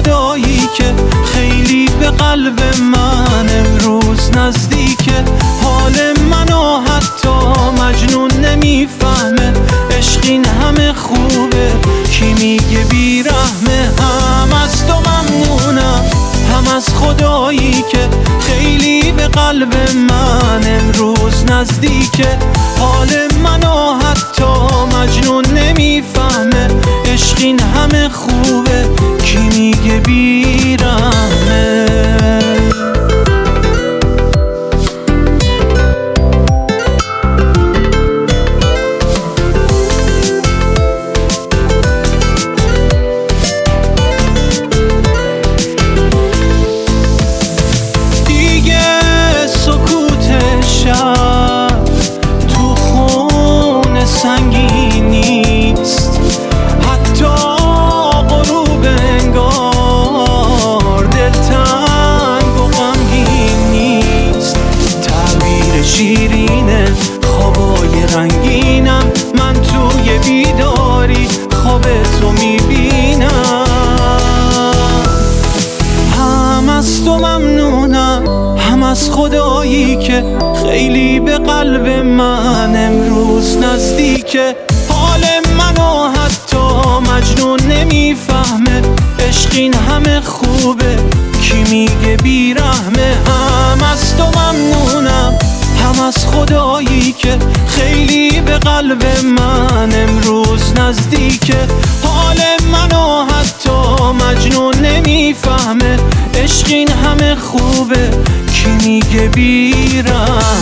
خدایی که خیلی به قلب من امروز نزدیکه. حال منو حتی مجنون نمیفهمه، عشق این همه خوبه کی میگه بیرحمه. هم از تو ممنونم، هم از خدایی که خیلی به قلب من امروز نزدیکه. حال منو حتی مجنون نمیفهمه، عشق این همه خوبه کی میگه بیرحمه. سنگین نیست حتی غروب انگار، دلتنگ و غمگین نیست. تعبیر شیرینه خوابای رنگینم، من توی بیداری خواب تو میبینم. هم از تو ممنونم، هم از خدایی که خیلی به قلب من امروز نزدیکه. حال منو حتی مجنون نمیفهمه، عشق این همه خوبه کی میگه بیرحمه. هم از تو ممنونم، هم از خدایی که خیلی به قلب من امروز نزدیکه. حال منو حتی مجنون نمیفهمه، عشق این همه خوبه کی میگه بیرحمه.